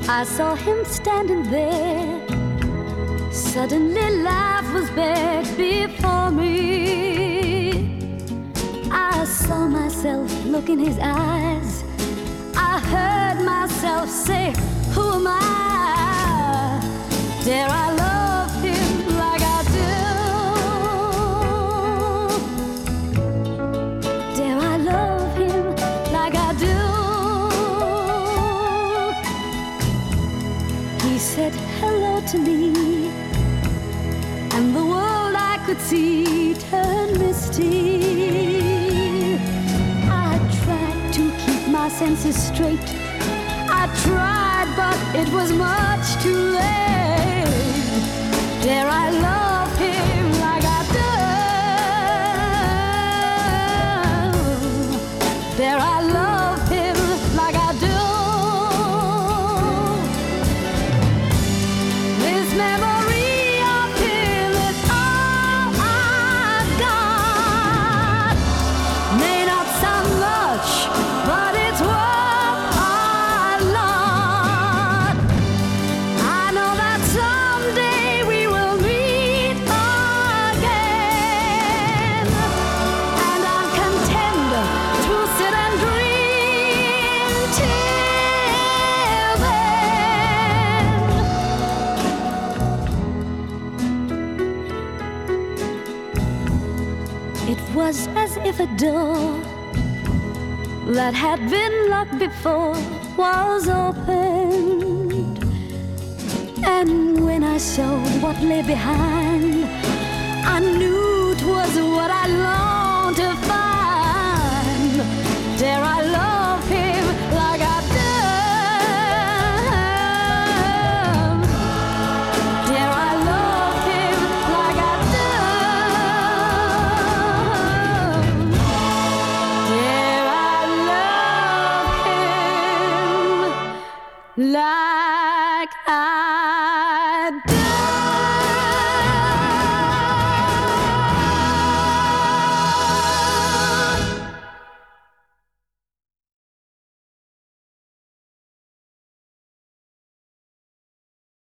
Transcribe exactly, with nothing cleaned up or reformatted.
I saw him standing there. Suddenly life was back before me. I saw myself look in his eyes. I heard myself say, who am I? Dare I love him like I do? Dare I love him like I do? He said hello to me, and the world I could see turned misty. I tried to keep my senses straight. I tried, but it was much too late. Dare I love him like I do? Dare I love him like I do? This memory of him is all I've got. May not sound much, but it's worth a lot. I know that someday we will meet again, and I'm content to sit and dream till then. It was as if a door that had been locked before was opened, and when I saw what lay behind, I knew it was what I longed to find. Dare I love him like I do? Dare I love him like I do? Dare I love him like I